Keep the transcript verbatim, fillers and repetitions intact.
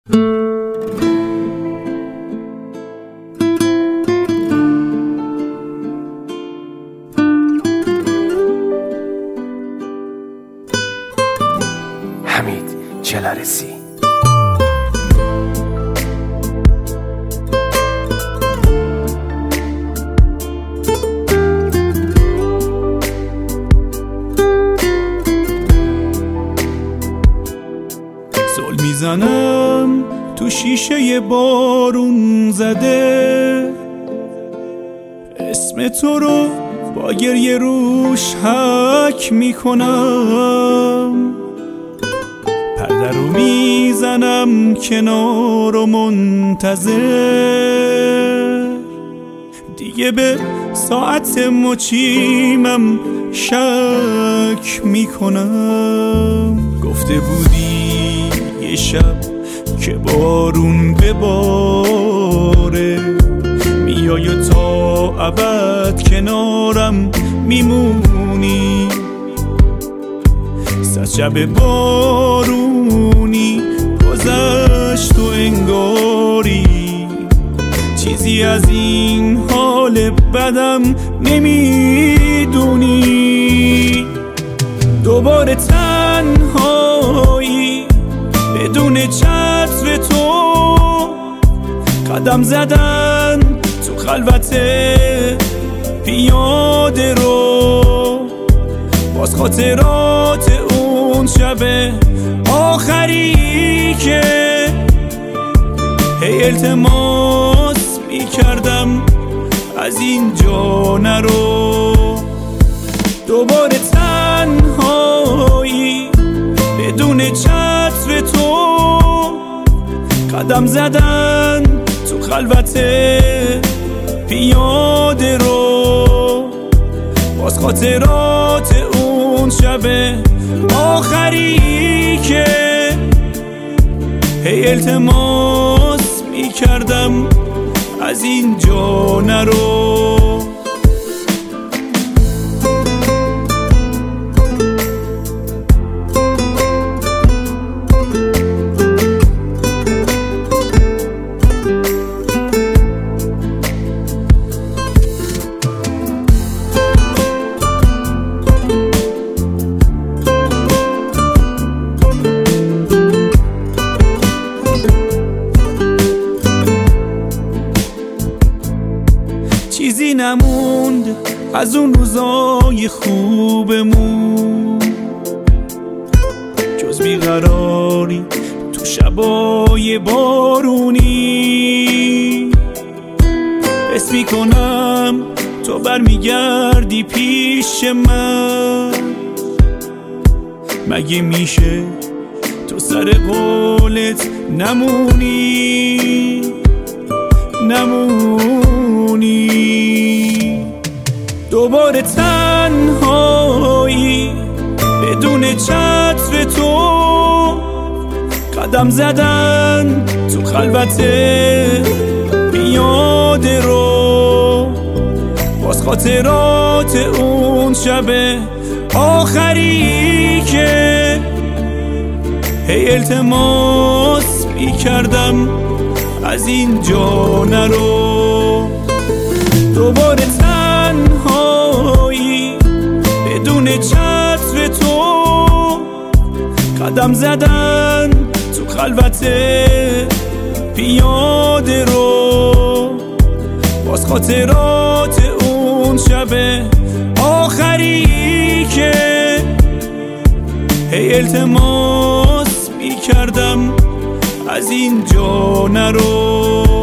حمید جلالسی. زل میزنم تو شیشه بارون زده، اسم تو رو با گریه روش حک میکنم، پرده رو میزنم کنار و منتظر، دیگه به ساعت مچیمم شک میکنم. گفته بودی یه شب که بارون بباره، میای و تا ابد کنارم میمونی. صد شب بارونی گذشت و انگاری چیزی از این حال بدم نمیدونی. دوباره تنهایی بدون چتر تو، قدم زدن تو خلوت پیاده رو، باز خاطرات اون شب آخری که هی التماس میکردم از اینجا نرو. دوباره تنهایی بدون چتر تو، قدم زدن تو خلوت پیاده رو، باز خاطرات اون شب آخری که هی التماس میکردم از اینجا نرو. چیزی نموند از اون روزای خوبمون، جز بیقراری تو شبای بارونی. حس میکنم تو برمیگردی پیش من، مگه میشه تو سر قولت نمونی نمونی. دوباره تنهایی بدون چتر تو، قدم زدن تو خلوت پیاده رو، باز خاطرات اون شب آخری که هی التماس میکردم از اینجا نرو. دوباره تنهایی بدون چتر تو، قدم زدن تو خلوت پیاده رو، باز خاطرات اون شب آخری که هی التماس میکردم از اینجا نرو.